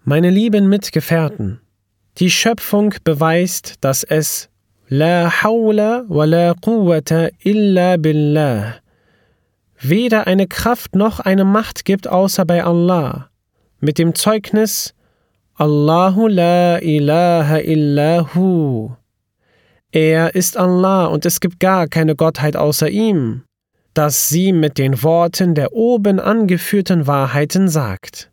Meine lieben Mitgefährten, die Schöpfung beweist, dass es La hawla wa la quwwata illa billah weder eine Kraft noch eine Macht gibt außer bei Allah, mit dem Zeugnis Allahu la ilaha illahu. Er ist Allah und es gibt gar keine Gottheit außer ihm, dass sie mit den Worten der oben angeführten Wahrheiten sagt.